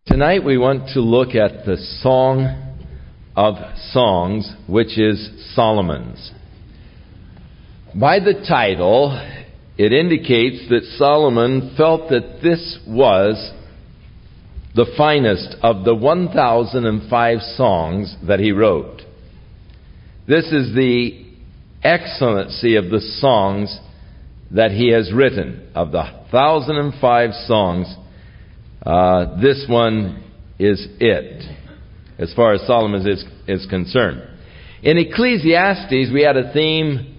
Tonight we want to look at the Song of Songs, which is Solomon's. By the title, it indicates that Solomon felt that this was the finest of the 1,005 songs that he wrote. This is the excellency of the songs that he has written. Of the 1,005 songs, this one is it, as far as Solomon is concerned. In Ecclesiastes, we had a theme,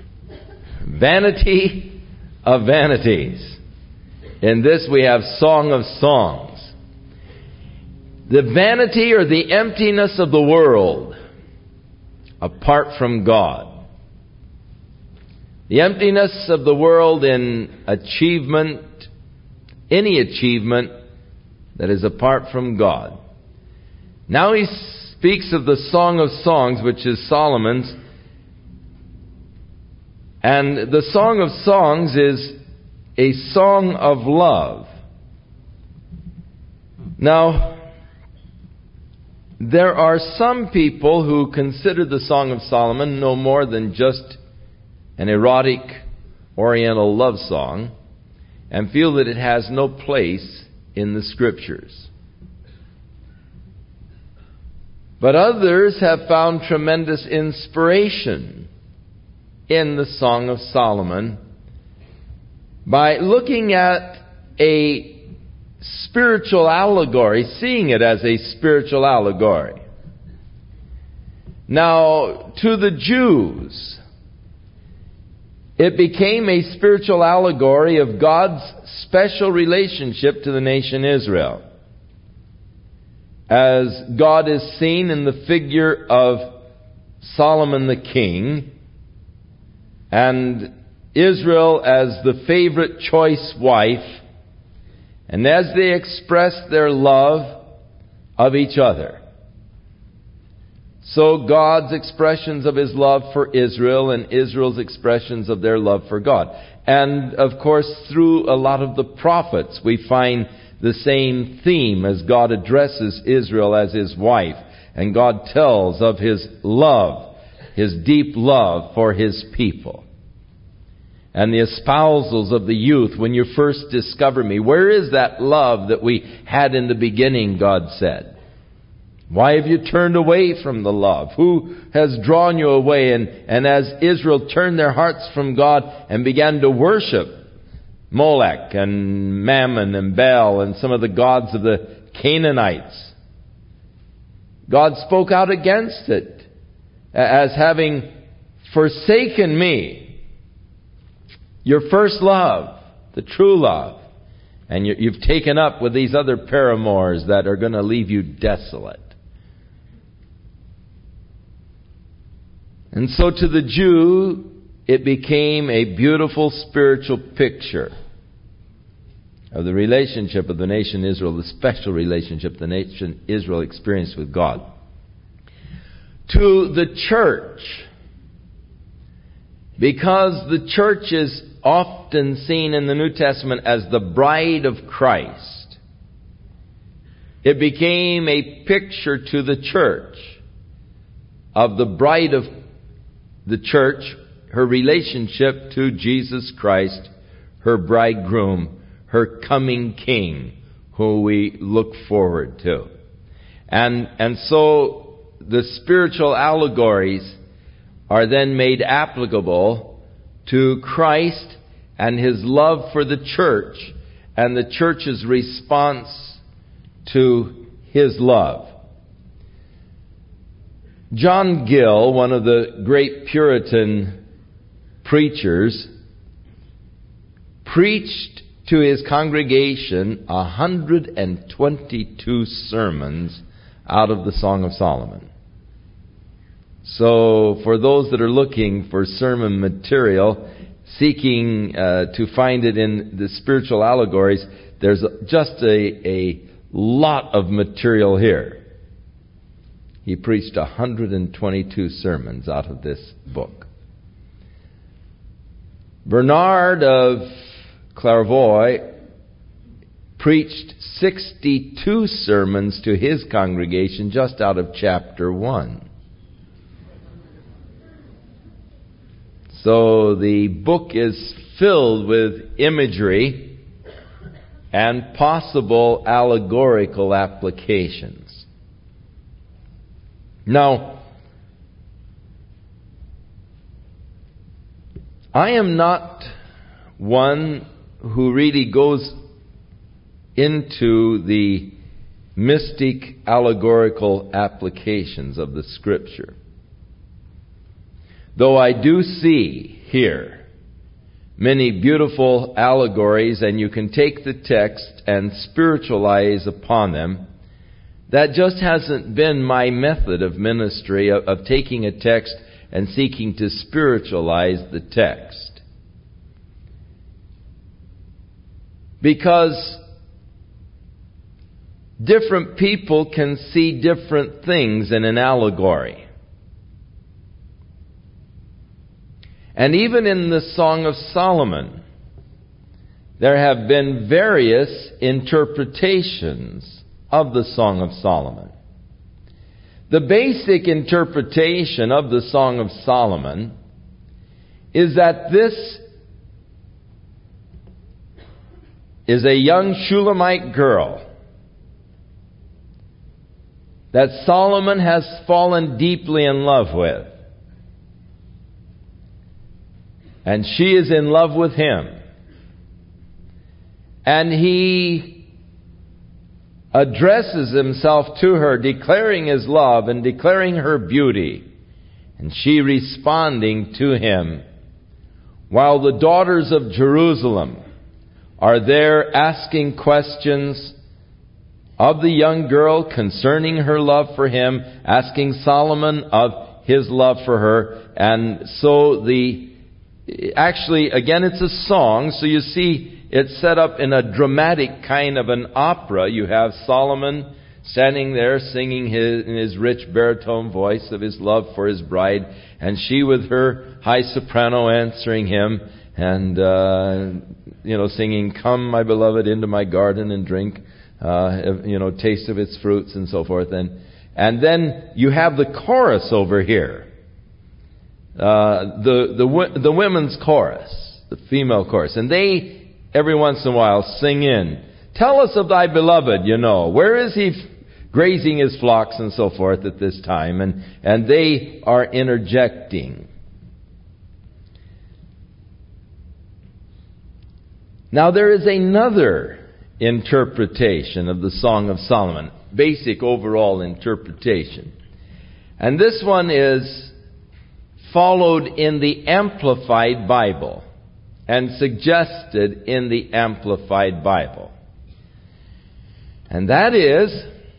vanity of vanities. In this, we have Song of Songs. The vanity or the emptiness of the world apart from God. The emptiness of the world in achievement, any achievement that is apart from God. Now he speaks of the Song of Songs, which is Solomon's. And the Song of Songs is a song of love. Now, there are some people who consider the Song of Solomon no more than just an erotic oriental love song and feel that it has no place in the Scriptures. But others have found tremendous inspiration in the Song of Solomon by looking at a spiritual allegory, seeing it as a spiritual allegory. Now, to the Jews, it became a spiritual allegory of God's special relationship to the nation Israel. As God is seen in the figure of Solomon the king, and Israel as the favorite choice wife, and as they express their love of each other. So God's expressions of His love for Israel and Israel's expressions of their love for God. And of course, through a lot of the prophets, we find the same theme as God addresses Israel as His wife. And God tells of His love, His deep love for His people. And the espousals of the youth, when you first discover me, where is that love that we had in the beginning, God said? Why have you turned away from the love? Who has drawn you away? And as Israel turned their hearts from God and began to worship Molech and Mammon and Baal and some of the gods of the Canaanites, God spoke out against it as having forsaken me, your first love, the true love. And you've taken up with these other paramours that are going to leave you desolate. And so to the Jew, it became a beautiful spiritual picture of the relationship of the nation Israel, the special relationship the nation Israel experienced with God. To the church, because the church is often seen in the New Testament as the bride of Christ, it became a picture to the church of the bride of the church, her relationship to Jesus Christ, her bridegroom, her coming king, who we look forward to. And so the spiritual allegories are then made applicable to Christ and His love for the church and the church's response to His love. John Gill, one of the great Puritan preachers, preached to his congregation 122 sermons out of the Song of Solomon. So for those that are looking for sermon material, seeking to find it in the spiritual allegories, there's just a lot of material here. He preached 122 sermons out of this book. Bernard of Clairvaux preached 62 sermons to his congregation just out of chapter 1. So the book is filled with imagery and possible allegorical applications. Now, I am not one who really goes into the mystic allegorical applications of the Scripture. Though I do see here many beautiful allegories, and you can take the text and spiritualize upon them, that just hasn't been my method of ministry, of taking a text and seeking to spiritualize the text. Because different people can see different things in an allegory. And even in the Song of Solomon, there have been various interpretations of the Song of Solomon. The basic interpretation of the Song of Solomon is that this is a young Shulamite girl that Solomon has fallen deeply in love with. And she is in love with him. And he addresses himself to her, declaring his love and declaring her beauty. And she responding to him, while the daughters of Jerusalem are there asking questions of the young girl concerning her love for him, asking Solomon of his love for her. And so actually, again, it's a song, so you see it's set up in a dramatic kind of an opera. You have Solomon standing there singing in his rich baritone voice of his love for his bride, and she with her high soprano answering him and, singing, "Come, my beloved, into my garden and drink, taste of its fruits," and so forth. And then you have the chorus over here. The women's chorus, the female chorus, and they every once in a while sing in, "Tell us of thy beloved, where is he grazing his flocks," and so forth at this time, and they are interjecting. Now there is another interpretation of the Song of Solomon, basic overall interpretation, and this one is followed in the Amplified Bible and suggested in the Amplified Bible. And that is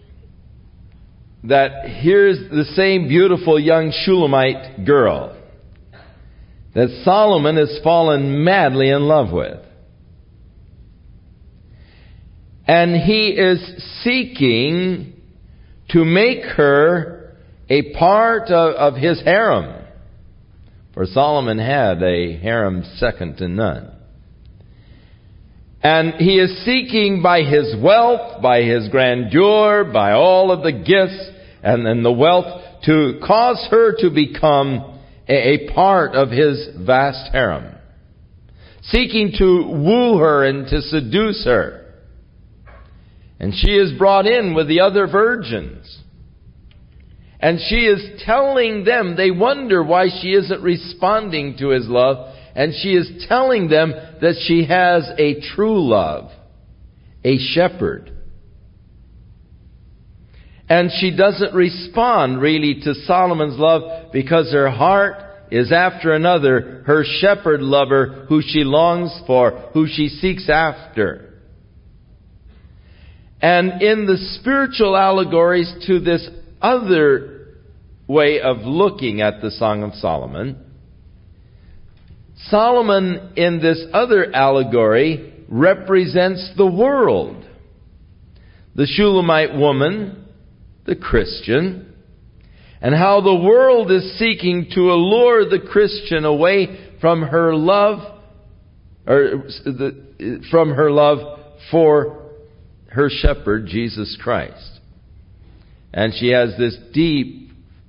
that here's the same beautiful young Shulamite girl that Solomon has fallen madly in love with. And he is seeking to make her a part of his harem. For Solomon had a harem second to none. And he is seeking by his wealth, by his grandeur, by all of the gifts and the wealth to cause her to become a part of his vast harem. Seeking to woo her and to seduce her. And she is brought in with the other virgins. And she is telling them, they wonder why she isn't responding to his love. And she is telling them that she has a true love, a shepherd. And she doesn't respond really to Solomon's love because her heart is after another, her shepherd lover who she longs for, who she seeks after. And in the spiritual allegories to this other way of looking at the Song of Solomon, Solomon in this other allegory represents the world. The Shulamite woman, the Christian, and how the world is seeking to allure the Christian away from her love, from her love for her shepherd, Jesus Christ. And she has this deep,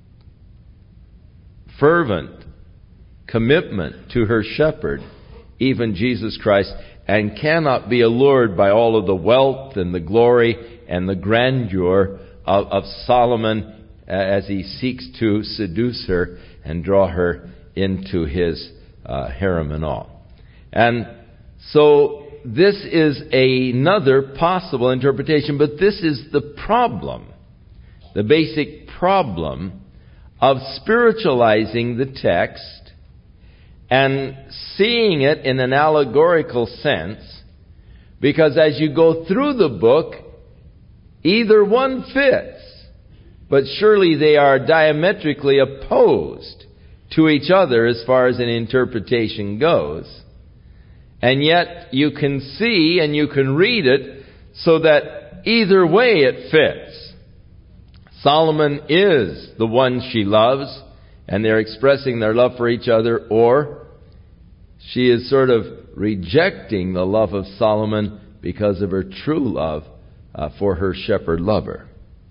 fervent commitment to her shepherd, even Jesus Christ, and cannot be allured by all of the wealth and the glory and the grandeur of Solomon as he seeks to seduce her and draw her into his harem and all. And so this is another possible interpretation, but this is the problem, the basic problem of spiritualizing the text and seeing it in an allegorical sense, because as you go through the book, either one fits, but surely they are diametrically opposed to each other as far as an interpretation goes. And yet you can see and you can read it so that either way it fits. Solomon is the one she loves, and they're expressing their love for each other, or she is sort of rejecting the love of Solomon because of her true love for her shepherd lover.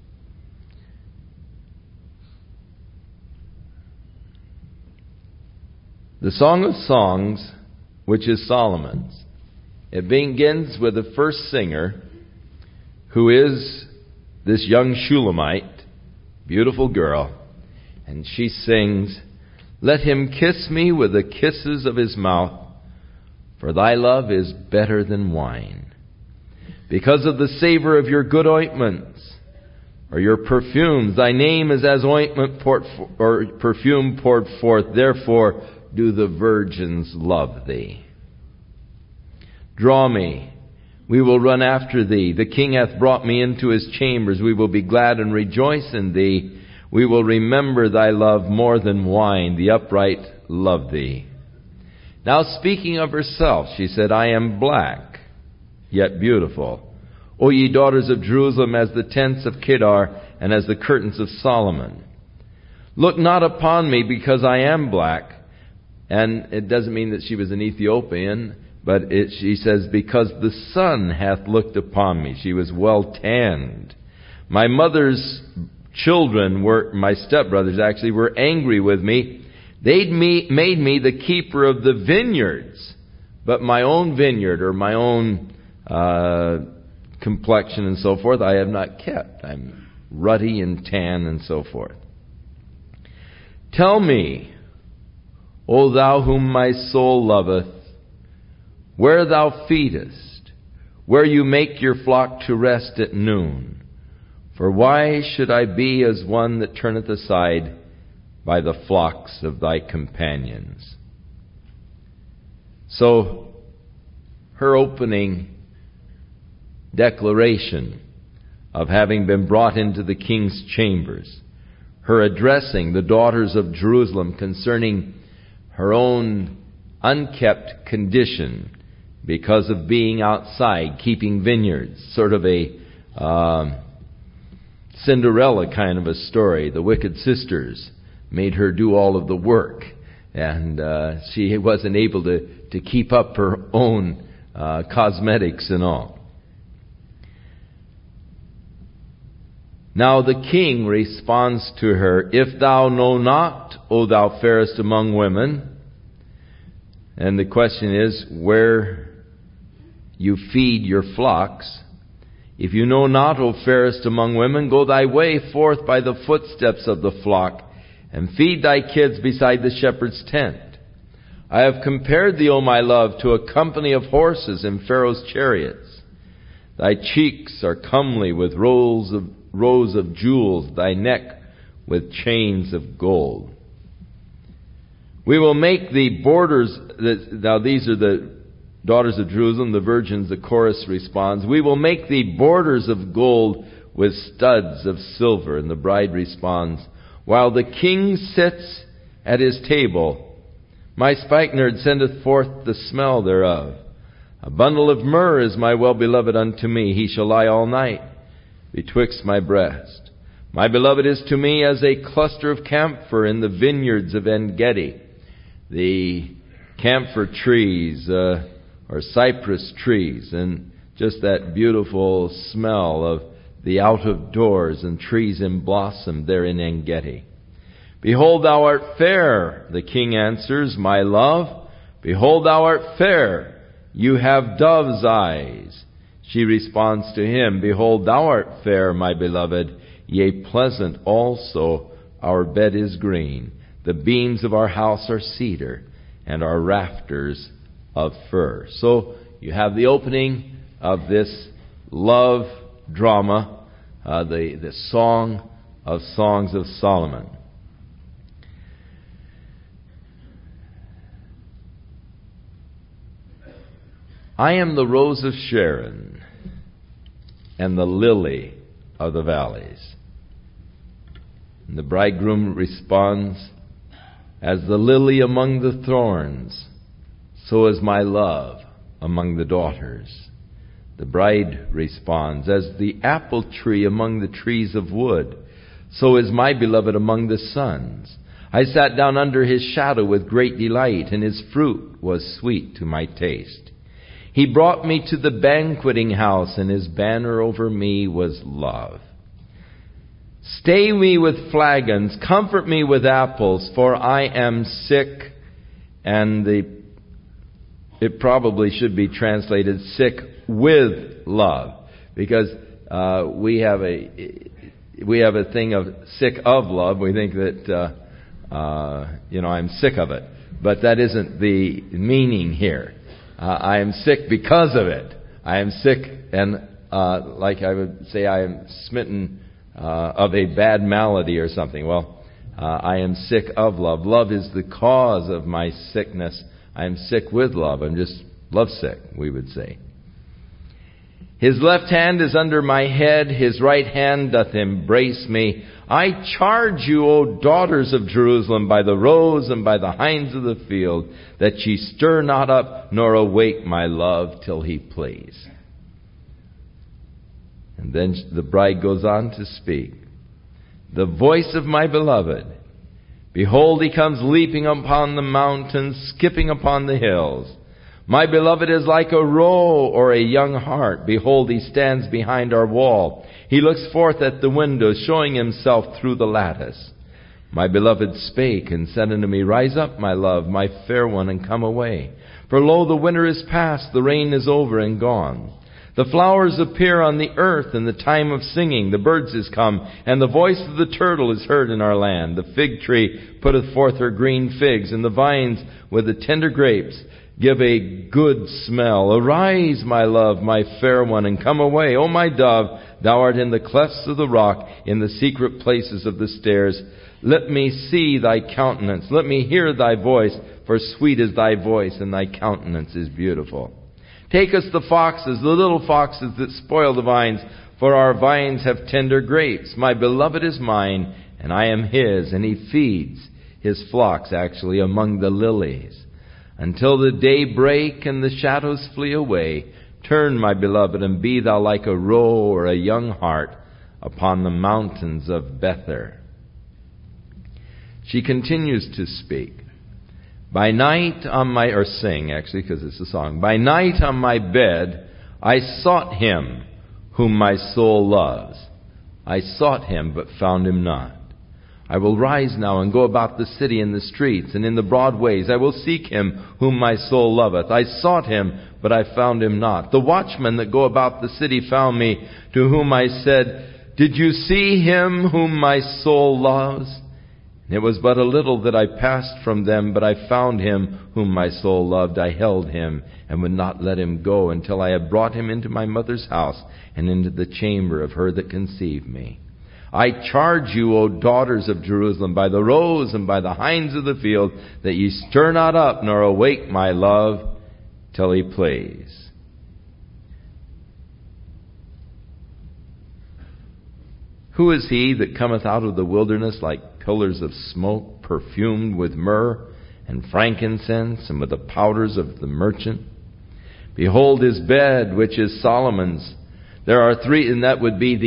The Song of Songs, which is Solomon's, it begins with the first singer, who is this young Shulamite, beautiful girl, and she sings, "Let him kiss me with the kisses of his mouth, for thy love is better than wine. Because of the savor of your good ointments, or your perfumes, thy name is as ointment or perfume poured forth, therefore do the virgins love thee. Draw me, we will run after thee. The king hath brought me into his chambers. We will be glad and rejoice in thee. We will remember thy love more than wine. The upright love thee." Now speaking of herself, she said, "I am black, yet beautiful. O ye daughters of Jerusalem, as the tents of Kedar, and as the curtains of Solomon. Look not upon me, because I am black." And it doesn't mean that she was an Ethiopian, but she says, "because the sun hath looked upon me." She was well tanned. "My mother's children my stepbrothers actually, were angry with me. They'd made me the keeper of the vineyards, but my own vineyard, or my own complexion and so forth, I have not kept. I'm ruddy and tan and so forth. Tell me, O thou whom my soul loveth, where thou feedest, where you make your flock to rest at noon. For why should I be as one that turneth aside by the flocks of thy companions?" So, her opening declaration of having been brought into the king's chambers, her addressing the daughters of Jerusalem concerning her own unkept condition because of being outside, keeping vineyards, sort of a Cinderella kind of a story. The wicked sisters made her do all of the work, and she wasn't able to keep up her own cosmetics and all. Now the king responds to her, "If thou know not, O thou fairest among women," and the question is where you feed your flocks. "If you know not, O fairest among women, go thy way forth by the footsteps of the flock, and feed thy kids beside the shepherd's tent. I have compared thee, O my love, to a company of horses in Pharaoh's chariots. Thy cheeks are comely with rows of jewels, thy neck with chains of gold. We will make the borders," now these are the daughters of Jerusalem, the virgins, the chorus responds, "We will make thee borders of gold with studs of silver." And the bride responds, "While the king sits at his table, my spikenard sendeth forth the smell thereof. A bundle of myrrh is my well-beloved unto me. He shall lie all night betwixt my breast. My beloved is to me as a cluster of camphor in the vineyards of En-gedi." The camphor trees, or cypress trees, and just that beautiful smell of the out of doors and trees in blossom there in En-Gedi. Behold, thou art fair, the king answers, my love. Behold, thou art fair. You have dove's eyes. She responds to him, behold, thou art fair, my beloved. Yea, pleasant also. Our bed is green. The beams of our house are cedar, and our rafters of fir. So you have the opening of this love drama, the Song of Songs of Solomon. I am the rose of Sharon and the lily of the valleys. And the bridegroom responds, as the lily among the thorns, so is my love among the daughters. The bride responds, as the apple tree among the trees of wood, so is my beloved among the sons. I sat down under his shadow with great delight, and his fruit was sweet to my taste. He brought me to the banqueting house, and his banner over me was love. Stay me with flagons, comfort me with apples, for I am sick. And it probably should be translated sick with love, because we have a thing of sick of love. We think that I'm sick of it, but that isn't the meaning here. I am sick because of it. I am sick, and like I would say, I am smitten of a bad malady or something. Well, I am sick of love. Love is the cause of my sickness. I am sick with love. I'm just lovesick, we would say. His left hand is under my head. His right hand doth embrace me. I charge you, O daughters of Jerusalem, by the roes and by the hinds of the field, that ye stir not up nor awake my love till he please. And then the bride goes on to speak. The voice of my beloved. Behold, he comes leaping upon the mountains, skipping upon the hills. My beloved is like a roe or a young hart. Behold, he stands behind our wall. He looks forth at the window, showing himself through the lattice. My beloved spake and said unto me, Rise up, my love, my fair one, and come away. For lo, the winter is past, the rain is over and gone. The flowers appear on the earth, and the time of singing. The birds is come, and the voice of the turtle is heard in our land. The fig tree putteth forth her green figs, and the vines with the tender grapes give a good smell. Arise, my love, my fair one, and come away. O my dove, thou art in the clefts of the rock, in the secret places of the stairs. Let me see thy countenance. Let me hear thy voice, for sweet is thy voice, and thy countenance is beautiful. Take us the foxes, the little foxes that spoil the vines, for our vines have tender grapes. My beloved is mine, and I am his, and he feeds his flocks, actually, among the lilies. Until the day break and the shadows flee away, turn, my beloved, and be thou like a roe or a young hart upon the mountains of Bether. She continues to speak. By night on my, or sing actually, because it's a song. By night on my bed, I sought him whom my soul loves. I sought him, but found him not. I will rise now and go about the city in the streets and in the broad ways. I will seek him whom my soul loveth. I sought him, but I found him not. The watchmen that go about the city found me, to whom I said, Did you see him whom my soul loves? It was but a little that I passed from them, but I found him whom my soul loved. I held him and would not let him go until I had brought him into my mother's house and into the chamber of her that conceived me. I charge you, O daughters of Jerusalem, by the roes and by the hinds of the field, that ye stir not up nor awake my love till he please. Who is he that cometh out of the wilderness like pillars of smoke, perfumed with myrrh and frankincense, and with the powders of the merchant? Behold his bed, which is Solomon's. There are three, and that would be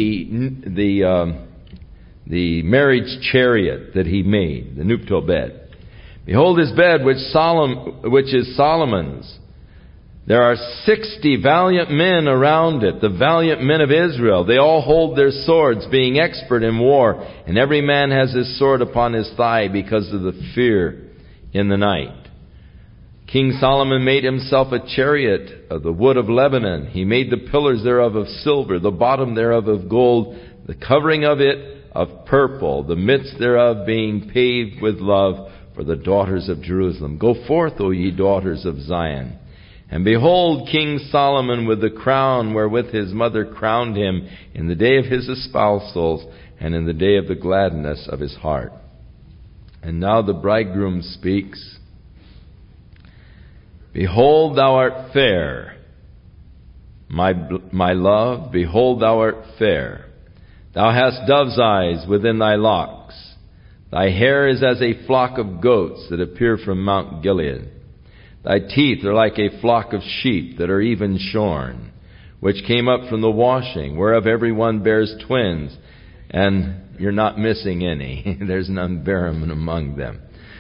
the marriage chariot that he made, the nuptial bed. Behold his bed, which is Solomon's. There are 60 valiant men around it, the valiant men of Israel. They all hold their swords, being expert in war, and every man has his sword upon his thigh because of the fear in the night. King Solomon made himself a chariot of the wood of Lebanon. He made the pillars thereof of silver, the bottom thereof of gold, the covering of it of purple, the midst thereof being paved with love for the daughters of Jerusalem. Go forth, O ye daughters of Zion. And behold, King Solomon with the crown wherewith his mother crowned him in the day of his espousals and in the day of the gladness of his heart. And now the bridegroom speaks. Behold, thou art fair, my love, behold, thou art fair. Thou hast dove's eyes within thy locks. Thy hair is as a flock of goats that appear from Mount Gilead. Thy teeth are like a flock of sheep that are even shorn, which came up from the washing, whereof every one bears twins, and you're not missing any. There's none barren among them.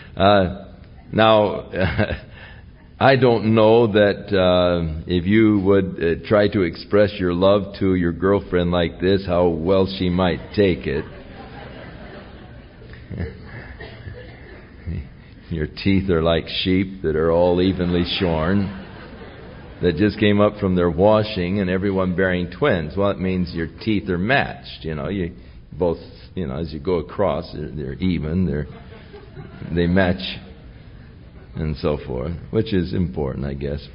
Now, I don't know that if you would try to express your love to your girlfriend like this, how well she might take it. Your teeth are like sheep that are all evenly shorn, that just came up from their washing, and everyone bearing twins. Well, it means your teeth are matched. You both, as you go across, they're even. They match, and so forth, which is important, I guess.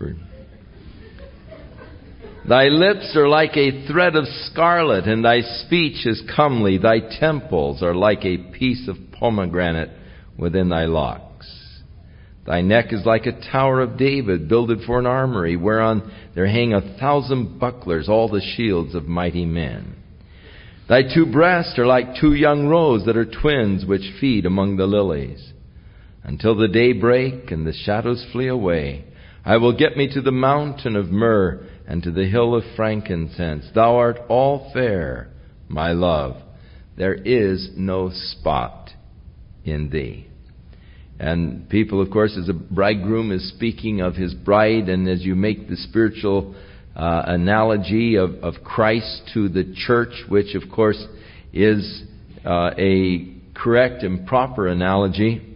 Thy lips are like a thread of scarlet, and thy speech is comely. Thy temples are like a piece of pomegranate within thy locks. Thy neck is like a tower of David, builded for an armory, whereon there hang 1,000 bucklers, all the shields of mighty men. Thy two breasts are like two young roes that are twins, which feed among the lilies. Until the day break and the shadows flee away, I will get me to the mountain of myrrh and to the hill of frankincense. Thou art all fair, my love. There is no spot in thee. And people, of course, as a bridegroom is speaking of his bride, and as you make the spiritual analogy of Christ to the church, which, of course, is a correct and proper analogy.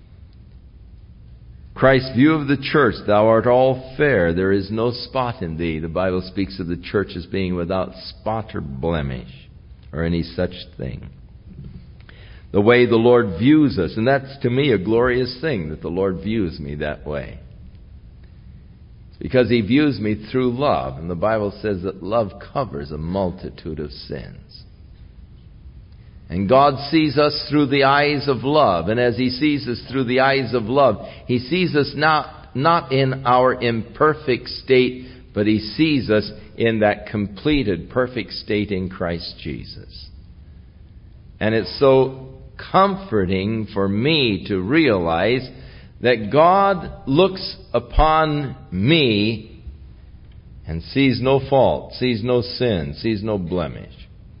Christ's view of the church, thou art all fair, there is no spot in thee. The Bible speaks of the church as being without spot or blemish or any such thing. The way the Lord views us. And that's, to me, a glorious thing, that the Lord views me that way. It's because He views me through love. And the Bible says that love covers a multitude of sins. And God sees us through the eyes of love. And as He sees us through the eyes of love, He sees us not in our imperfect state, but He sees us in that completed, perfect state in Christ Jesus. And it's so comforting for me to realize that God looks upon me and sees no fault, sees no sin, sees no blemish.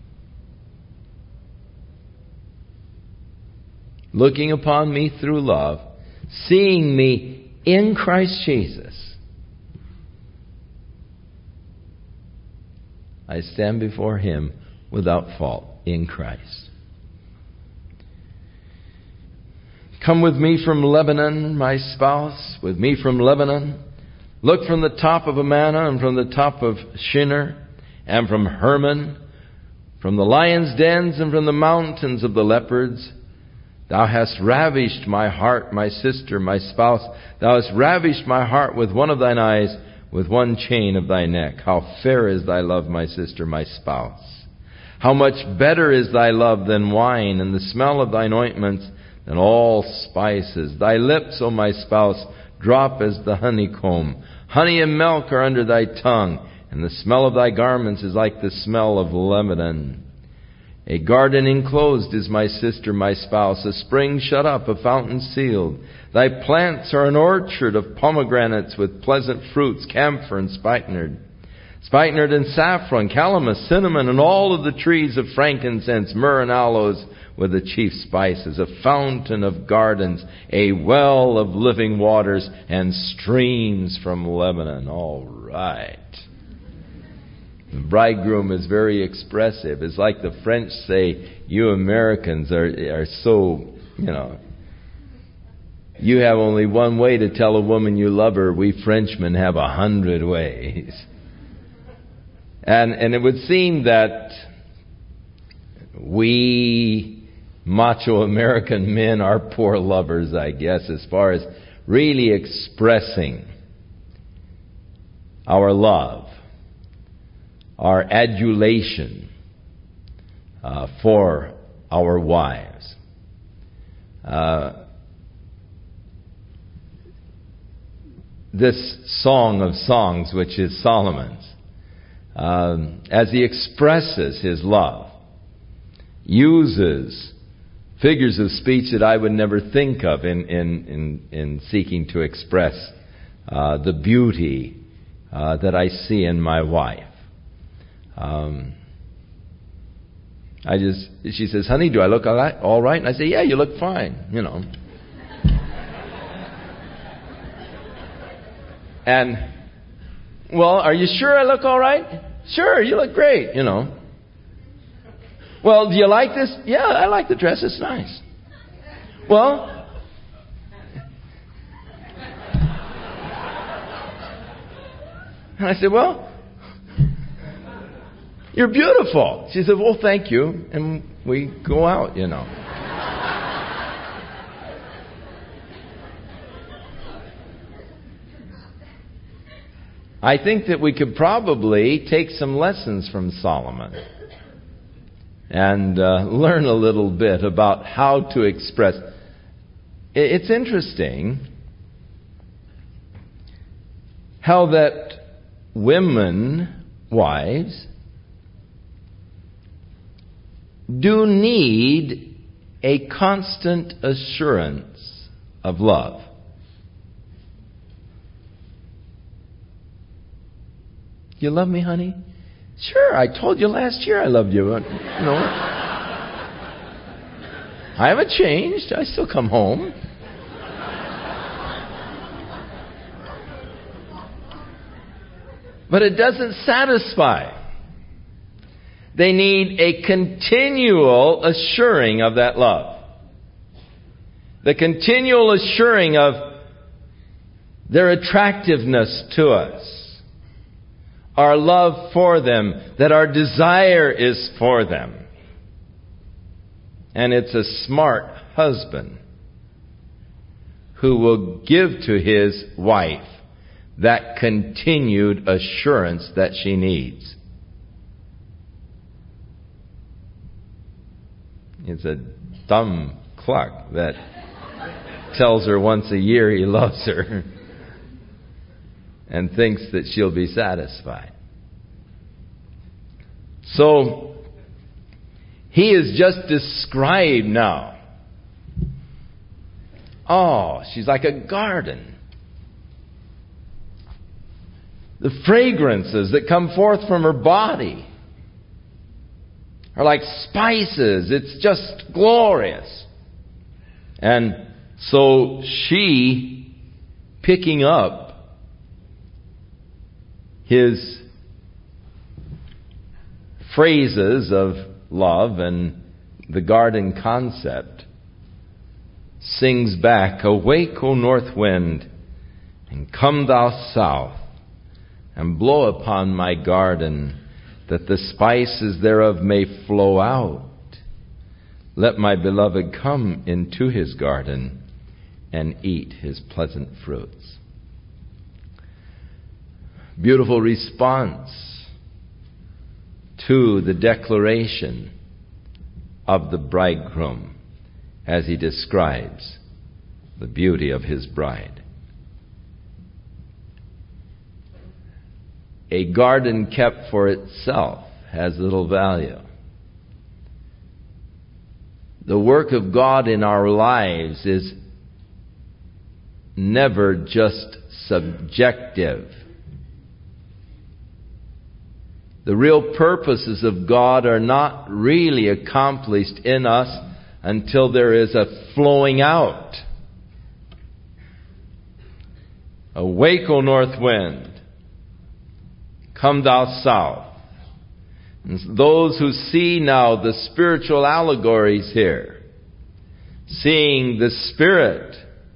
Looking upon me through love, seeing me in Christ Jesus, I stand before Him without fault in Christ. Come with me from Lebanon, my spouse, with me from Lebanon. Look from the top of Amana and from the top of Shinar and from Hermon, from the lions' dens and from the mountains of the leopards. Thou hast ravished my heart, my sister, my spouse. Thou hast ravished my heart with one of thine eyes, with one chain of thy neck. How fair is thy love, my sister, my spouse. How much better is thy love than wine, and the smell of thine ointments than all spices. Thy lips, O my spouse, drop as the honeycomb. Honey and milk are under thy tongue, and the smell of thy garments is like the smell of Lebanon. A garden enclosed is my sister, my spouse, a spring shut up, a fountain sealed. Thy plants are an orchard of pomegranates with pleasant fruits, camphor and spikenard. Spikenard and saffron, calamus, cinnamon, and all of the trees of frankincense, myrrh and aloes, with the chief spices, a fountain of gardens, a well of living waters, and streams from Lebanon. All right. The bridegroom is very expressive. It's like the French say, you Americans are so, you have only one way to tell a woman you love her. We Frenchmen have 100 ways. And it would seem that we macho American men are poor lovers, I guess, as far as really expressing our love, our adulation for our wives. This Song of Songs, which is Solomon's, as he expresses his love, uses figures of speech that I would never think of in seeking to express the beauty that I see in my wife. She says, honey, do I look all right? And I say, yeah, you look fine, And, well, are you sure I look all right? Sure, you look great, Well, do you like this? Yeah, I like the dress. It's nice. Well, and I said, well, you're beautiful. She said, well, thank you. And we go out, I think that we could probably take some lessons from Solomon and learn a little bit about how to express. It's interesting how that women, wives, do need a constant assurance of love. You love me, honey? Sure, I told you last year I loved you. But, I haven't changed. I still come home. But it doesn't satisfy. They need a continual assuring of that love. The continual assuring of their attractiveness to us. Our love for them, that our desire is for them. And it's a smart husband who will give to his wife that continued assurance that she needs. It's a dumb cluck that tells her once a year he loves her and thinks that she'll be satisfied. So, he is just described now. Oh, she's like a garden. The fragrances that come forth from her body are like spices. It's just glorious. And so she, picking up his phrases of love and the garden concept, sings back, awake, O north wind, and come thou south, and blow upon my garden, that the spices thereof may flow out. Let my beloved come into his garden and eat his pleasant fruits. Beautiful response to the declaration of the bridegroom as he describes the beauty of his bride. A garden kept for itself has little value. The work of God in our lives is never just subjective. The real purposes of God are not really accomplished in us until there is a flowing out. Awake, O north wind. Come thou south. And those who see now the spiritual allegories here, seeing the Spirit,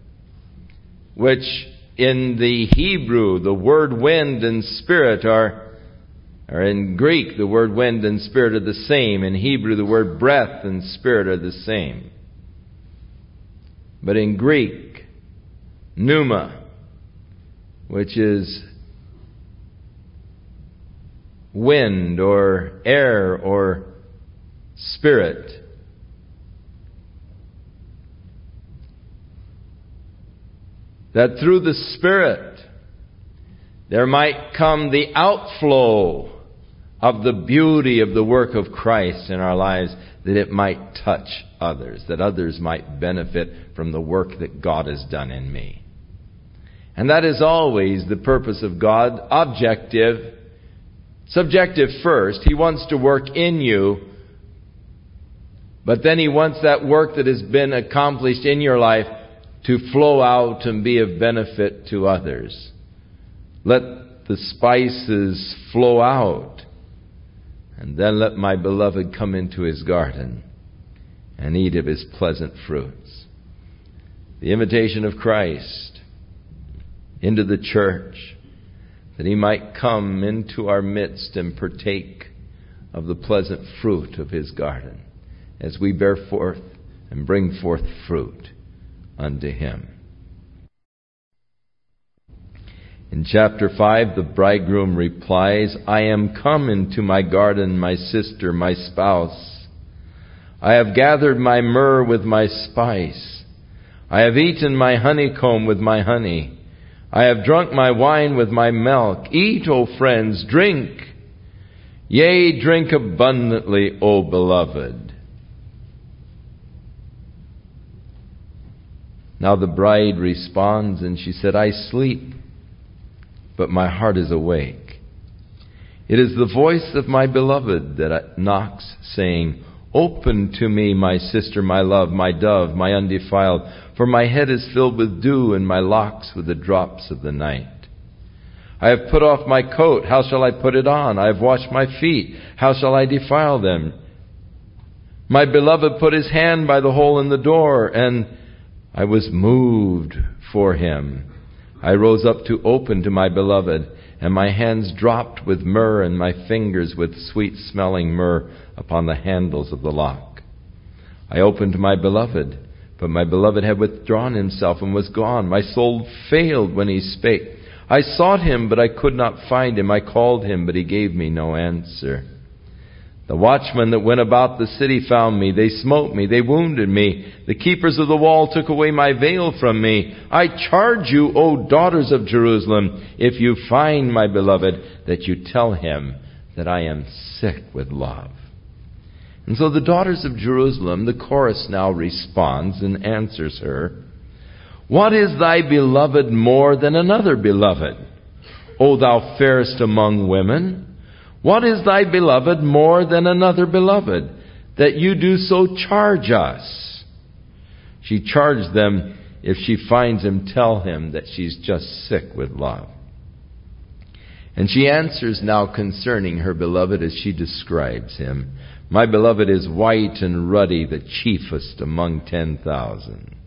which in the Hebrew, the word wind and spirit are in Greek, the word wind and spirit are the same. In Hebrew, the word breath and spirit are the same. But in Greek, pneuma, which is wind or air or spirit, that through the Spirit there might come the outflow of the beauty of the work of Christ in our lives, that it might touch others, that others might benefit from the work that God has done in me. And that is always the purpose of God, objective, subjective first. He wants to work in you, but then He wants that work that has been accomplished in your life to flow out and be of benefit to others. Let the spices flow out, and then let my beloved come into His garden and eat of His pleasant fruits. The invitation of Christ into the church, that He might come into our midst and partake of the pleasant fruit of His garden as we bear forth and bring forth fruit unto Him. In chapter 5, the bridegroom replies, I am come into my garden, my sister, my spouse. I have gathered my myrrh with my spice. I have eaten my honeycomb with my honey. I have drunk my wine with my milk. Eat, O friends, drink. Yea, drink abundantly, O beloved. Now the bride responds, and she said, I sleep, but my heart is awake. It is the voice of my beloved that knocks, saying, Open to me, my sister, my love, my dove, my undefiled, for my head is filled with dew, and my locks with the drops of the night. I have put off my coat, how shall I put it on? I have washed my feet, how shall I defile them? My beloved put his hand by the hole in the door, and I was moved for him. I rose up to open to my beloved, and my hands dropped with myrrh, and my fingers with sweet-smelling myrrh upon the handles of the lock. I opened to my beloved, but my beloved had withdrawn himself and was gone. My soul failed when he spake. I sought him, but I could not find him. I called him, but he gave me no answer. The watchmen that went about the city found me. They smote me. They wounded me. The keepers of the wall took away my veil from me. I charge you, O daughters of Jerusalem, if you find my beloved, that you tell him that I am sick with love. And so the daughters of Jerusalem, the chorus now responds and answers her. What is thy beloved more than another beloved, O thou fairest among women? What is thy beloved more than another beloved, that you do so charge us? She charged them, if she finds him, tell him that she's just sick with love. And she answers now concerning her beloved as she describes him. My beloved is white and ruddy, the chiefest among 10,000.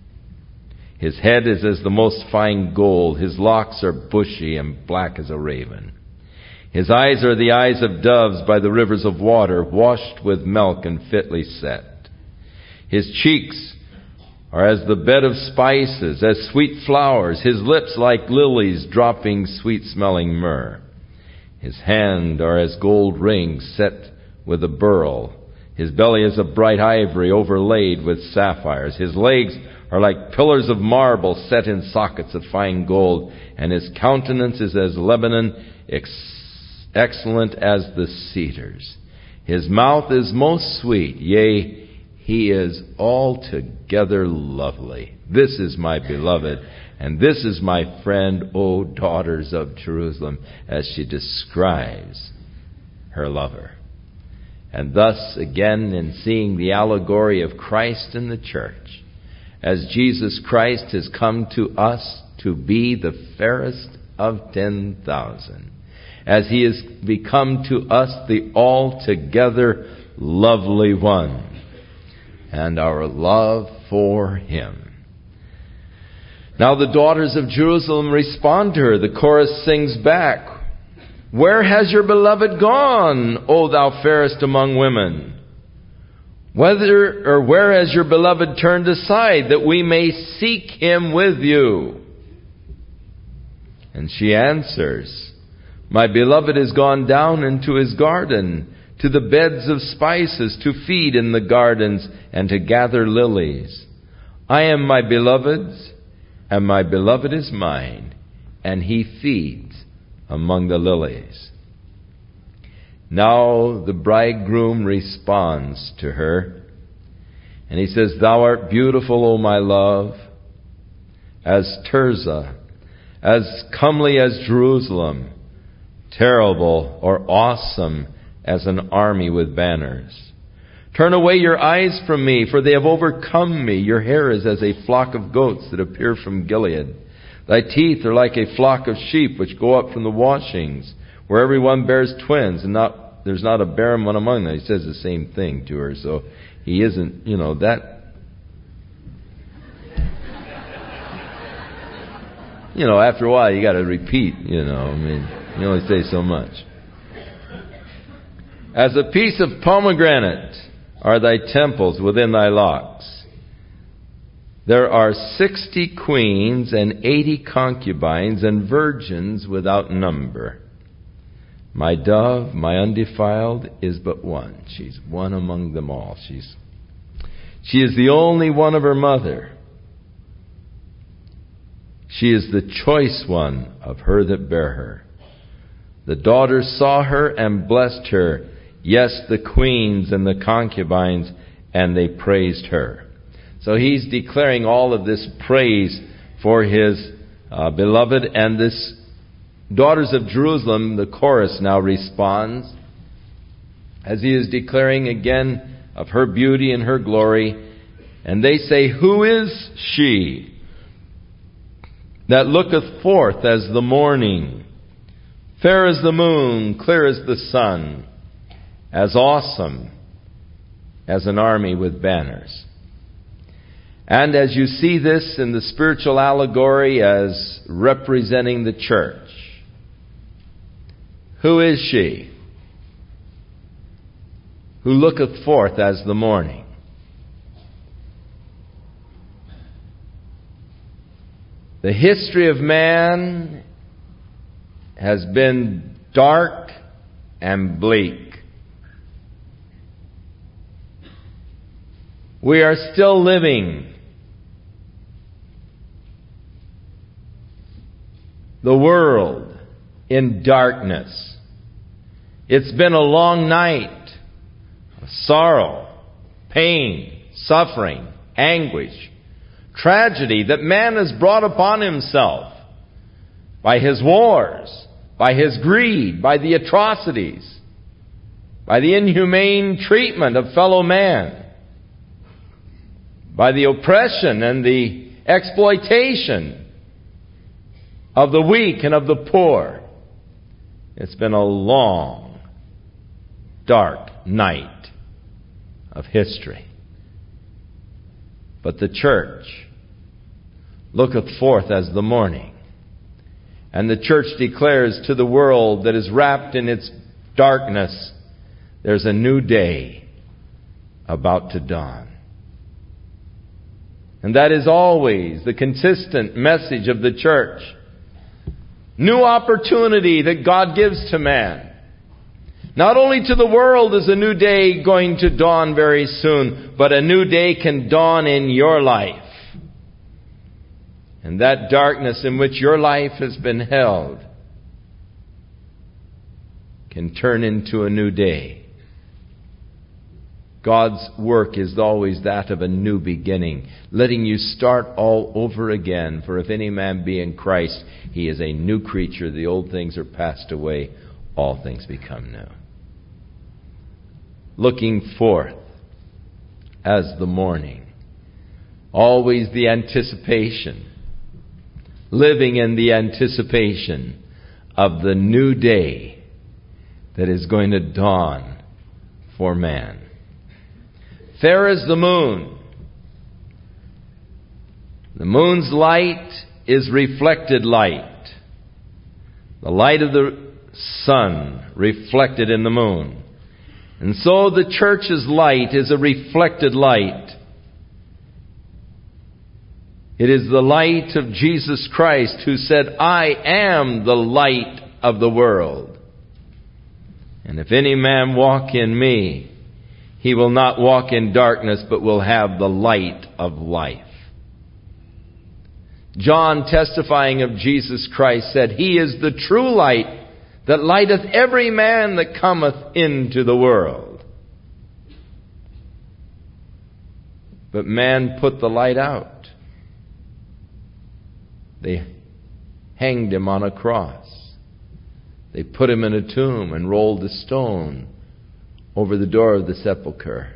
His head is as the most fine gold. His locks are bushy and black as a raven. His eyes are the eyes of doves by the rivers of water, washed with milk and fitly set. His cheeks are as the bed of spices, as sweet flowers. His lips like lilies dropping sweet-smelling myrrh. His hands are as gold rings set with a beryl. His belly is of bright ivory overlaid with sapphires. His legs are like pillars of marble set in sockets of fine gold. And his countenance is as Lebanon, excellent as the cedars. His mouth is most sweet, yea, he is altogether lovely. This is my beloved, and this is my friend, O daughters of Jerusalem, as she describes her lover. And thus, again, in seeing the allegory of Christ in the church, as Jesus Christ has come to us to be the fairest of 10,000, as He has become to us the altogether lovely one, and our love for Him. Now the daughters of Jerusalem respond to her. The chorus sings back, "Where has your beloved gone, O thou fairest among women? Where has your beloved turned aside, that we may seek Him with you?" And she answers, "My beloved is gone down into his garden, to the beds of spices, to feed in the gardens, and to gather lilies. I am my beloved's, and my beloved is mine, and he feeds among the lilies." Now the bridegroom responds to her, and he says, "Thou art beautiful, O my love, as Tirzah, as comely as Jerusalem, terrible or awesome as an army with banners. Turn away your eyes from me, for they have overcome me. Your hair is as a flock of goats that appear from Gilead. Thy teeth are like a flock of sheep which go up from the washings, where every one bears twins, and there's not a barren one among them." He says the same thing to her, so he isn't, that. After a while you got to repeat, you only say so much. "As a piece of pomegranate are thy temples within thy locks. There are 60 queens and 80 concubines and virgins without number. My dove, my undefiled, is but one." She's one among them all. She is the only one of her mother. She is the choice one of her that bare her. The daughters saw her and blessed her. Yes, the queens and the concubines, and they praised her. So he's declaring all of this praise for his beloved. And this daughters of Jerusalem, the chorus now responds, as he is declaring again of her beauty and her glory. And they say, "Who is she that looketh forth as the morning, fair as the moon, clear as the sun, as awesome as an army with banners?" And as you see this in the spiritual allegory as representing the church, who is she who looketh forth as the morning? The history of man has been dark and bleak. We are still living the world in darkness. It's been a long night of sorrow, pain, suffering, anguish, tragedy that man has brought upon himself by his wars, by his greed, by the atrocities, by the inhumane treatment of fellow man, by the oppression and the exploitation of the weak and of the poor. It's been a long, dark night of history. But the church looketh forth as the morning. And the church declares to the world that is wrapped in its darkness, there's a new day about to dawn. And that is always the consistent message of the church. New opportunity that God gives to man. Not only to the world is a new day going to dawn very soon, but a new day can dawn in your life. And that darkness in which your life has been held can turn into a new day. God's work is always that of a new beginning, letting you start all over again. For if any man be in Christ, he is a new creature. The old things are passed away. All things become new. looking forth as the morning. Always the anticipation, living in the anticipation of the new day that is going to dawn for man. Fair as the moon. The moon's light is reflected light. The light of the sun reflected in the moon. And so the church's light is a reflected light. It is the light of Jesus Christ, who said, I am the light of the world. And if any man walk in me, he will not walk in darkness, but will have the light of life. John, testifying of Jesus Christ, said, He is the true light that lighteth every man that cometh into the world. But man put the light out. They hanged him on a cross. They put him in a tomb and rolled a stone over the door of the sepulchre.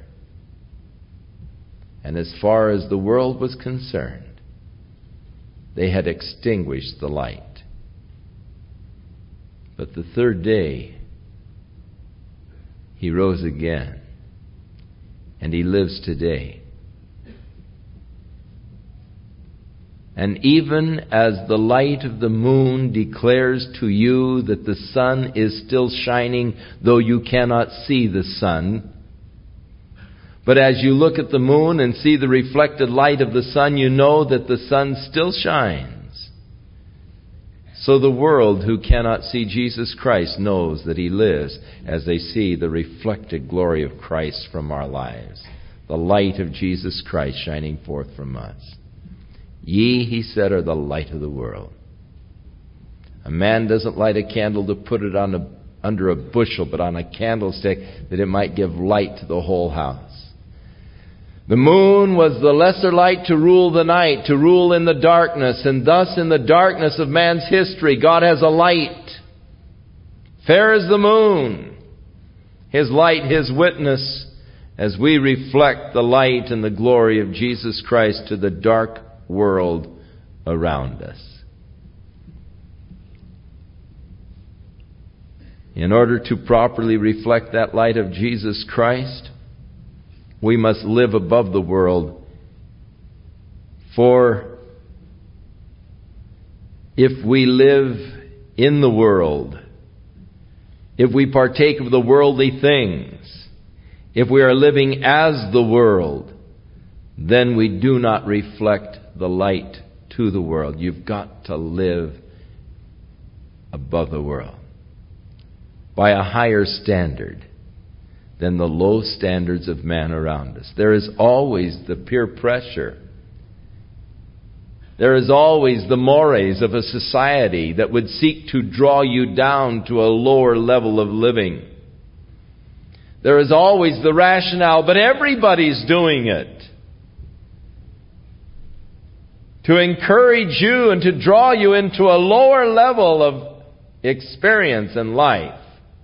And as far as the world was concerned, they had extinguished the light. But the third day, He rose again, and He lives today. And even as the light of the moon declares to you that the sun is still shining, though you cannot see the sun, but as you look at the moon and see the reflected light of the sun, you know that the sun still shines. So the world who cannot see Jesus Christ knows that He lives as they see the reflected glory of Christ from our lives. The light of Jesus Christ shining forth from us. Ye, He said, are the light of the world. A man doesn't light a candle to put it under a bushel, but on a candlestick that it might give light to the whole house. The moon was the lesser light to rule the night, to rule in the darkness, and thus in the darkness of man's history, God has a light. Fair as the moon. His light, His witness, as we reflect the light and the glory of Jesus Christ to the dark world around us. In order to properly reflect that light of Jesus Christ, we must live above the world. For if we live in the world, if we partake of the worldly things, if we are living as the world, then we do not reflect the light to the world. You've got to live above the world by a higher standard than the low standards of man around us. There is always the peer pressure. There is always the mores of a society that would seek to draw you down to a lower level of living. There is always the rationale, but everybody's doing it, to encourage you and to draw you into a lower level of experience in life.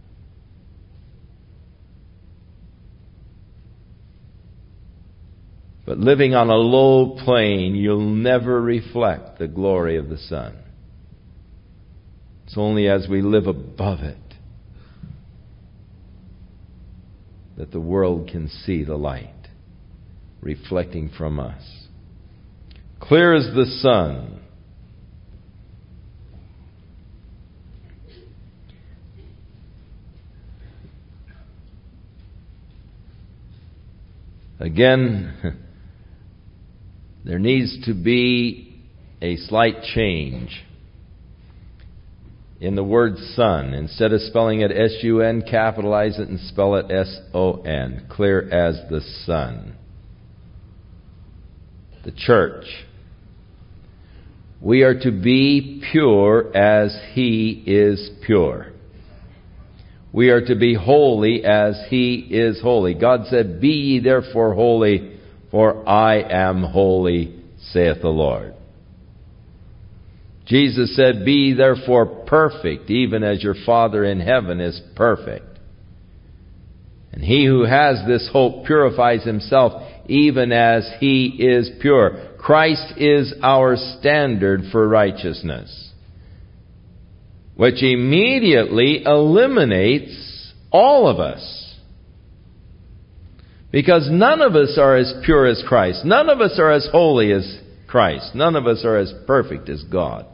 But living on a low plane, you'll never reflect the glory of the sun. It's only as we live above it that the world can see the light reflecting from us. Clear as the sun. Again, there needs to be a slight change in the word sun. Instead of spelling it S-U-N, capitalize it and spell it S-O-N. Clear as the sun. The church. We are to be pure as He is pure. We are to be holy as He is holy. God said, Be ye therefore holy, for I am holy, saith the Lord. Jesus said, Be ye therefore perfect, even as your Father in heaven is perfect. And he who has this hope purifies himself even as he is pure. Christ is our standard for righteousness, which immediately eliminates all of us. Because none of us are as pure as Christ. None of us are as holy as Christ. None of us are as perfect as God.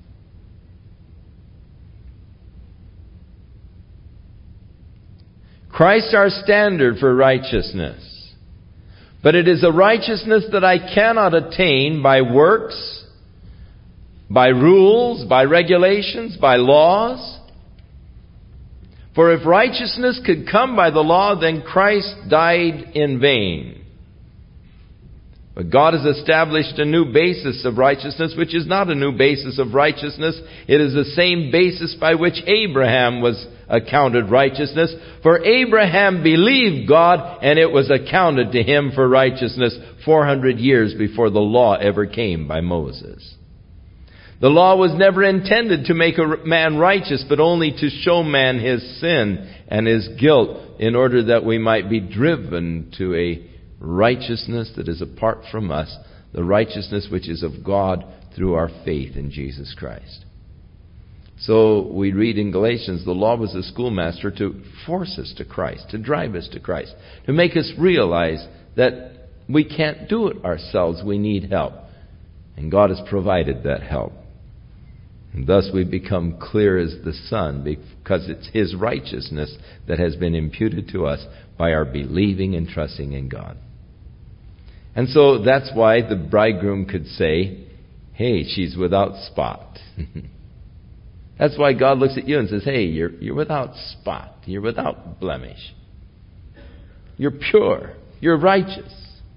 Christ our standard for righteousness. But it is a righteousness that I cannot attain by works, by rules, by regulations, by laws. For if righteousness could come by the law, then Christ died in vain. But God has established a new basis of righteousness, which is not a new basis of righteousness. It is the same basis by which Abraham was accounted righteousness. For Abraham believed God, and it was accounted to him for righteousness 400 years before the law ever came by Moses. The law was never intended to make a man righteous, but only to show man his sin and his guilt in order that we might be driven to a righteousness that is apart from us, the righteousness which is of God through our faith in Jesus Christ. So we read in Galatians, the law was a schoolmaster to force us to Christ, to drive us to Christ, to make us realize that we can't do it ourselves, we need help. And God has provided that help. And thus we become clear as the sun, because it's His righteousness that has been imputed to us by our believing and trusting in God. And so that's why the bridegroom could say, hey, she's without spot. That's why God looks at you and says, hey, you're without spot. You're without blemish. You're pure. You're righteous.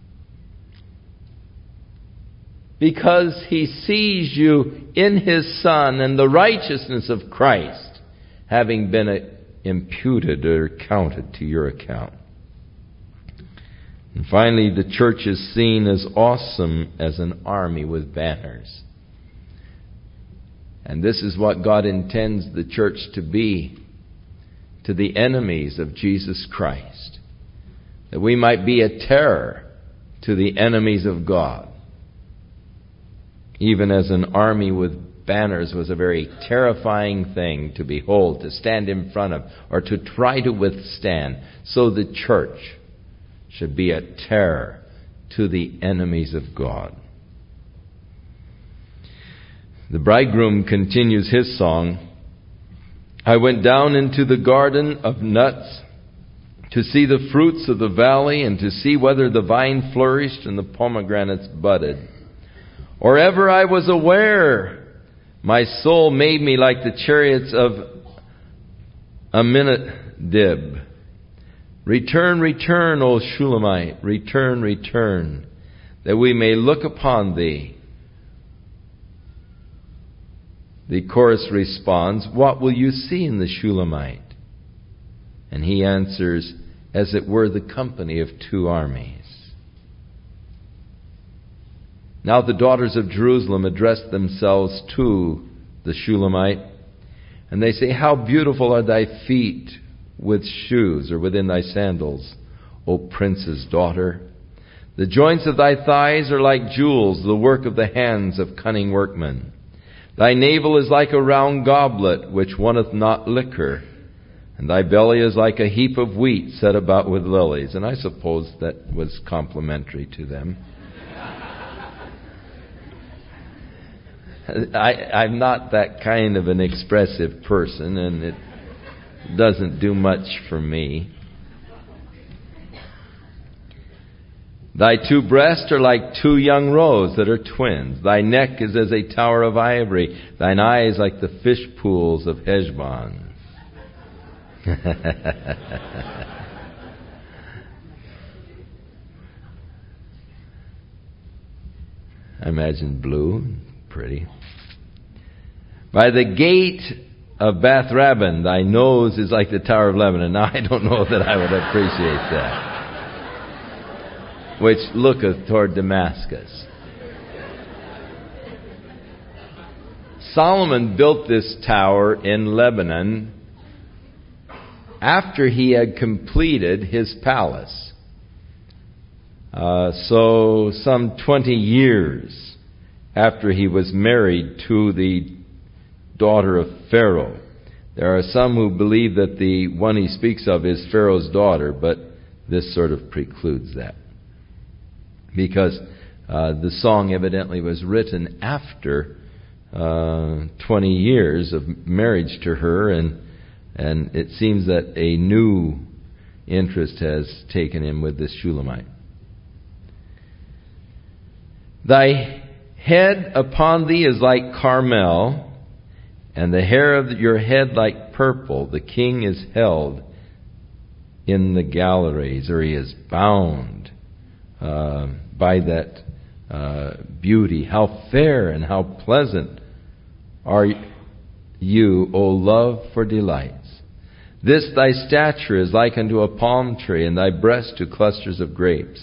Because He sees you in His Son and the righteousness of Christ having been imputed or counted to your account. And finally, the church is seen as awesome as an army with banners. And this is what God intends the church to be to the enemies of Jesus Christ. That we might be a terror to the enemies of God. Even as an army with banners was a very terrifying thing to behold, to stand in front of, or to try to withstand. So the church should be a terror to the enemies of God. The bridegroom continues his song. I went down into the garden of nuts to see the fruits of the valley and to see whether the vine flourished and the pomegranates budded. Or ever I was aware, my soul made me like the chariots of Amminadab. Return, return, O Shulamite, return, return, that we may look upon thee. The chorus responds, what will you see in the Shulamite? And he answers, as it were the company of two armies. Now the daughters of Jerusalem address themselves to the Shulamite, and they say, how beautiful are thy feet with shoes, or within thy sandals, O prince's daughter. The joints of thy thighs are like jewels, the work of the hands of cunning workmen. Thy navel is like a round goblet, which wanteth not liquor, and thy belly is like a heap of wheat set about with lilies. And I suppose that was complimentary to them. I'm not that kind of an expressive person, and it doesn't do much for me. Thy two breasts are like two young roes that are twins. Thy neck is as a tower of ivory. Thine eyes like the fish pools of Heshbon. I imagine blue and pretty. By the gate of Bath Rabbin, thy nose is like the Tower of Lebanon. Now, I don't know that I would appreciate that. Which looketh toward Damascus. Solomon built this tower in Lebanon after he had completed his palace. So some 20 years after he was married to the daughter of Pharaoh. There are some who believe that the one he speaks of is Pharaoh's daughter, but this sort of precludes that. Because the song evidently was written after 20 years of marriage to her, and it seems that a new interest has taken him with this Shulamite. Thy head upon thee is like Carmel, and the hair of your head like purple. The king is held in the galleries, or he is bound by that beauty. How fair and how pleasant are you, O love, for delights. This thy stature is like unto a palm tree, and thy breast to clusters of grapes.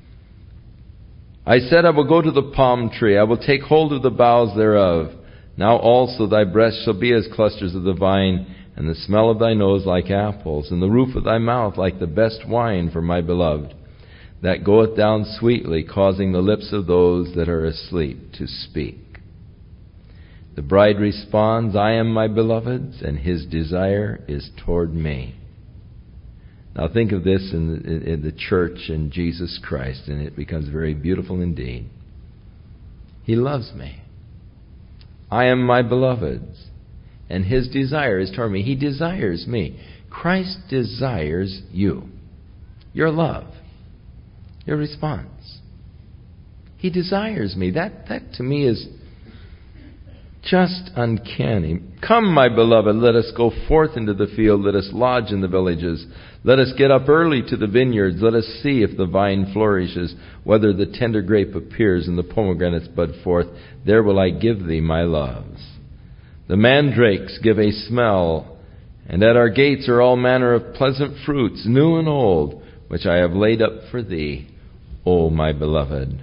I said, I will go to the palm tree, I will take hold of the boughs thereof. Now also thy breast shall be as clusters of the vine, and the smell of thy nose like apples, and the roof of thy mouth like the best wine for my beloved, that goeth down sweetly, causing the lips of those that are asleep to speak. The bride responds, I am my beloved's, and his desire is toward me. Now think of this in the church in Jesus Christ, and it becomes very beautiful indeed. He loves me. I am my beloved's, and his desire is toward me. He desires me. Christ desires you. Your love. Your response. He desires me. That to me is just uncanny. Come, my beloved, let us go forth into the field. Let us lodge in the villages. Let us get up early to the vineyards. Let us see if the vine flourishes, whether the tender grape appears and the pomegranates bud forth. There will I give thee my loves. The mandrakes give a smell, and at our gates are all manner of pleasant fruits, new and old, which I have laid up for thee, O my beloved.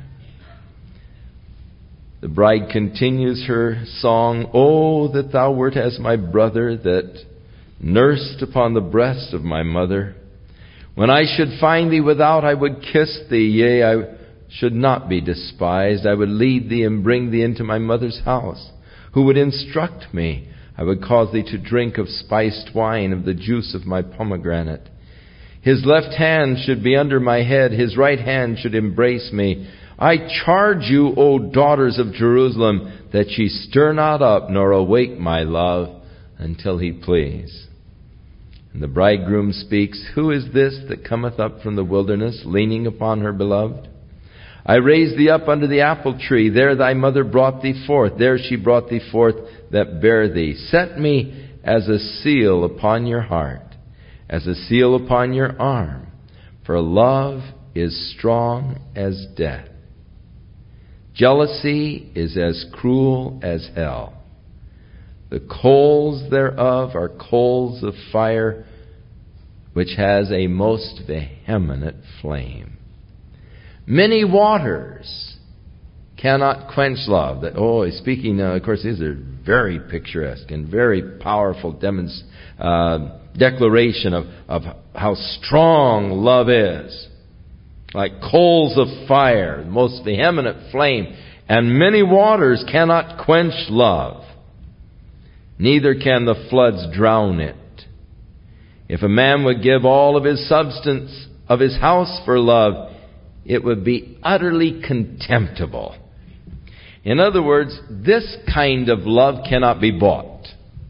The bride continues her song, Oh, that thou wert as my brother, that nursed upon the breast of my mother. When I should find thee without, I would kiss thee. Yea, I should not be despised. I would lead thee and bring thee into my mother's house. Who would instruct me? I would cause thee to drink of spiced wine, of the juice of my pomegranate. His left hand should be under my head. His right hand should embrace me. I charge you, O daughters of Jerusalem, that ye stir not up, nor awake my love, until he please. And the bridegroom speaks, Who is this that cometh up from the wilderness, leaning upon her beloved? I raised thee up under the apple tree. There thy mother brought thee forth. There she brought thee forth that bare thee. Set me as a seal upon your heart, as a seal upon your arm. For love is strong as death. Jealousy is as cruel as hell. The coals thereof are coals of fire, which has a most vehement flame. Many waters cannot quench love. Speaking, of course, these are very picturesque and very powerful declaration of how strong love is. Like coals of fire, the most vehement flame. And many waters cannot quench love. Neither can the floods drown it. If a man would give all of his substance of his house for love, it would be utterly contemptible. In other words, this kind of love cannot be bought.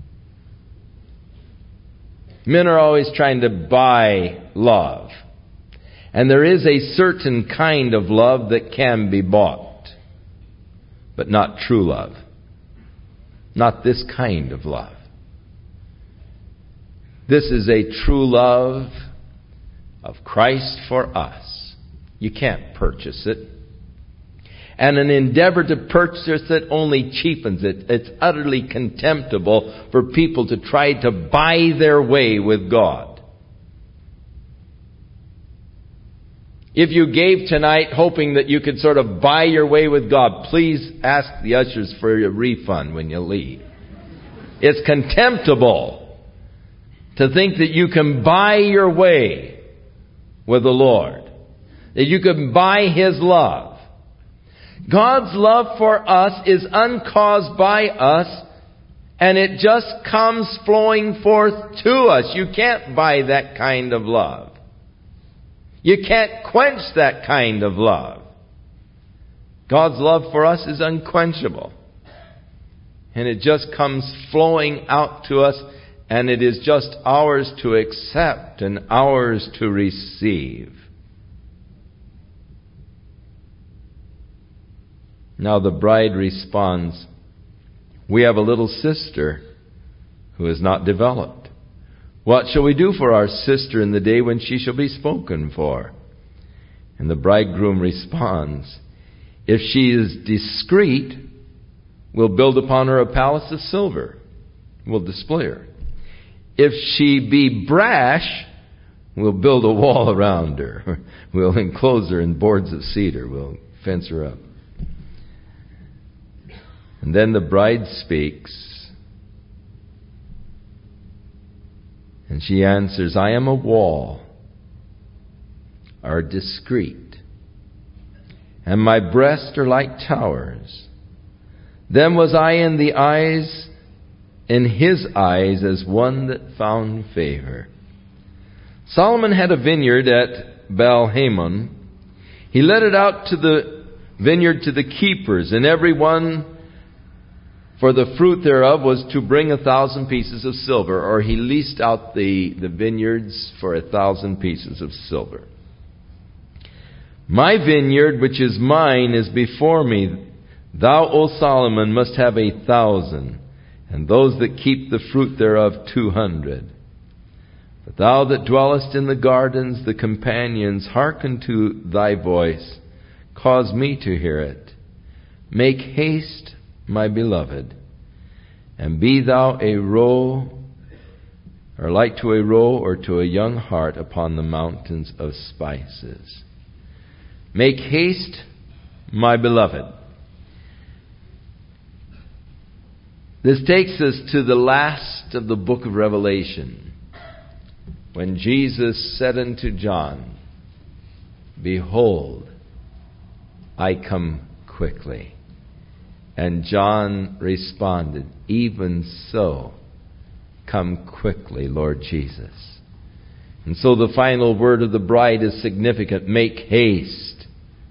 Men are always trying to buy love. And there is a certain kind of love that can be bought, but not true love. Not this kind of love. This is a true love of Christ for us. You can't purchase it. And an endeavor to purchase it only cheapens it. It's utterly contemptible for people to try to buy their way with God. If you gave tonight hoping that you could sort of buy your way with God, please ask the ushers for your refund when you leave. It's contemptible To think that you can buy your way with the Lord. That you can buy His love. God's love for us is uncaused by us, and it just comes flowing forth to us. You can't buy that kind of love. You can't quench that kind of love. God's love for us is unquenchable. And it just comes flowing out to us, and it is just ours to accept and ours to receive. Now the bride responds, "We have a little sister who is not developed. What shall we do for our sister in the day when she shall be spoken for?" And the bridegroom responds, "If she is discreet, we'll build upon her a palace of silver. We'll display her. If she be brash, we'll build a wall around her. We'll enclose her in boards of cedar. We'll fence her up." And then the bride speaks. And she answers, "I am a wall, are discreet, and my breasts are like towers. Then was I in his eyes as one that found favor." Solomon had a vineyard at Baal-Hamon. He let it out to the vineyard to the keepers, and every one for the fruit thereof was to bring 1,000 pieces of silver, or he leased out the vineyards for 1,000 pieces of silver. "My vineyard, which is mine, is before me. Thou, O Solomon, must have 1,000, and those that keep the fruit thereof 200. But thou that dwellest in the gardens, the companions, hearken to thy voice. Cause me to hear it. Make haste, my beloved, and be thou a roe, or like to a roe or to a young hart upon the mountains of spices." Make haste, my beloved. This takes us to the last of the book of Revelation, when Jesus said unto John, "Behold, I come quickly." And John responded, "Even so, come quickly, Lord Jesus." And so the final word of the bride is significant. Make haste,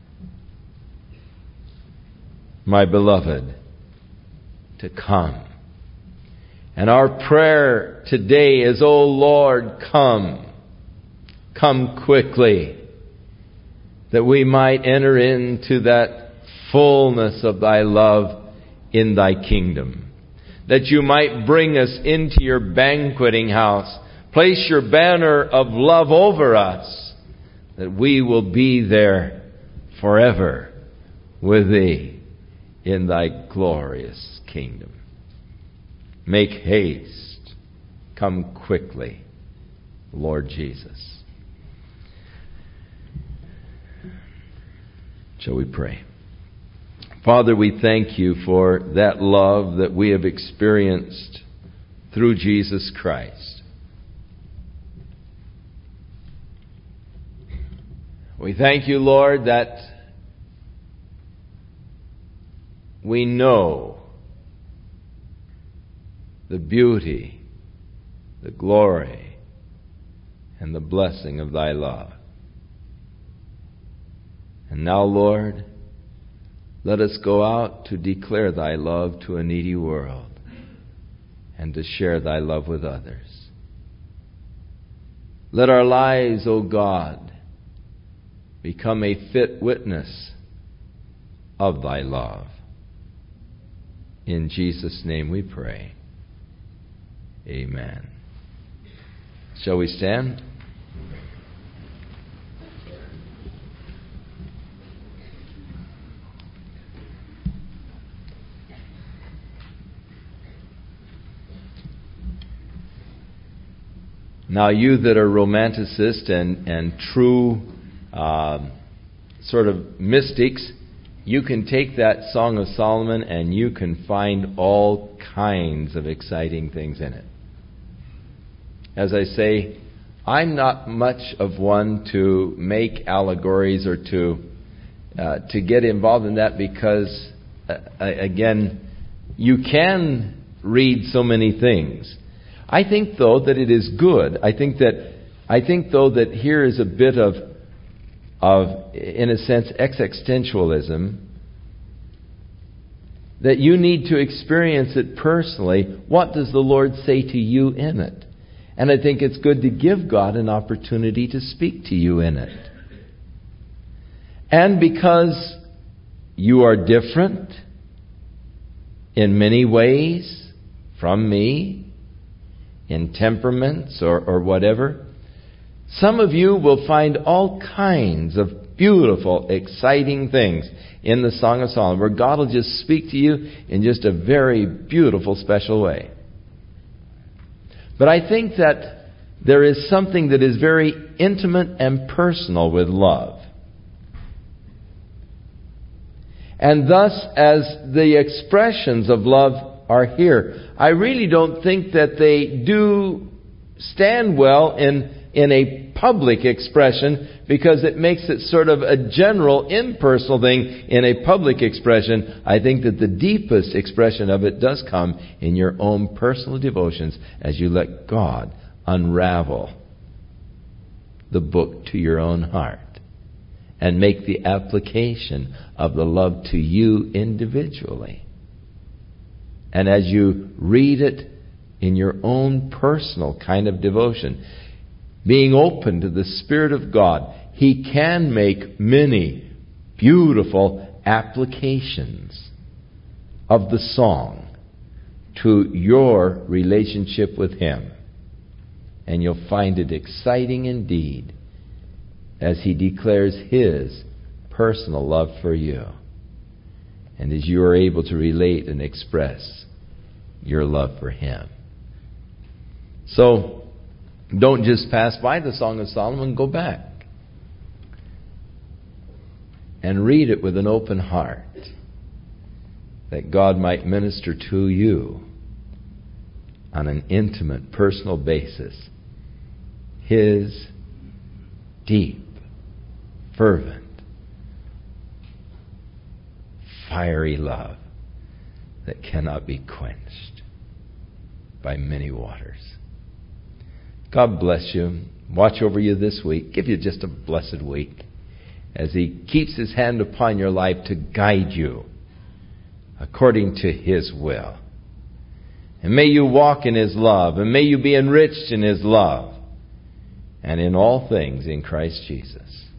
my beloved, to come. And our prayer today is, "O Lord, come. Come quickly, that we might enter into that fullness of thy love in thy kingdom. That you might bring us into your banqueting house. Place your banner of love over us, that we will be there forever with thee in thy glorious kingdom. Make haste. Come quickly, Lord Jesus." Shall we pray? Father, we thank you for that love that we have experienced through Jesus Christ. We thank you, Lord, that we know the beauty, the glory, and the blessing of thy love. And now, Lord, let us go out to declare thy love to a needy world and to share thy love with others. Let our lives, O God, become a fit witness of thy love. In Jesus' name we pray. Amen. Shall we stand? Now, you that are romanticists and true sort of mystics, you can take that Song of Solomon and you can find all kinds of exciting things in it. as I say, I'm not much of one to make allegories or to get involved in that because, again, you can read so many things. I think, though, that it is good. I think, though, that here is a bit of, in a sense, existentialism, that you need to experience it personally. What does the Lord say to you in it? And I think it's good to give God an opportunity to speak to you in it. And because you are different in many ways from me, in temperaments or whatever, some of you will find all kinds of beautiful, exciting things in the Song of Solomon, where God will just speak to you in just a very beautiful, special way. But I think that there is something that is very intimate and personal with love. And thus, as the expressions of love are here, I really don't think that they do stand well in a public expression, because it makes it sort of a general, impersonal thing in a public expression. I think that the deepest expression of it does come in your own personal devotions as you let God unravel the book to your own heart and make the application of the love to you individually. And as you read it in your own personal kind of devotion, being open to the Spirit of God, He can make many beautiful applications of the song to your relationship with Him. And you'll find it exciting indeed as He declares His personal love for you, and as you are able to relate and express your love for Him. So, don't just pass by the Song of Solomon. Go back and read it with an open heart, that God might minister to you on an intimate, personal basis His deep, fervent, fiery love that cannot be quenched by many waters. God bless you. Watch over you this week. Give you just a blessed week as He keeps His hand upon your life to guide you according to His will. And may you walk in His love, and may you be enriched in His love, and in all things in Christ Jesus.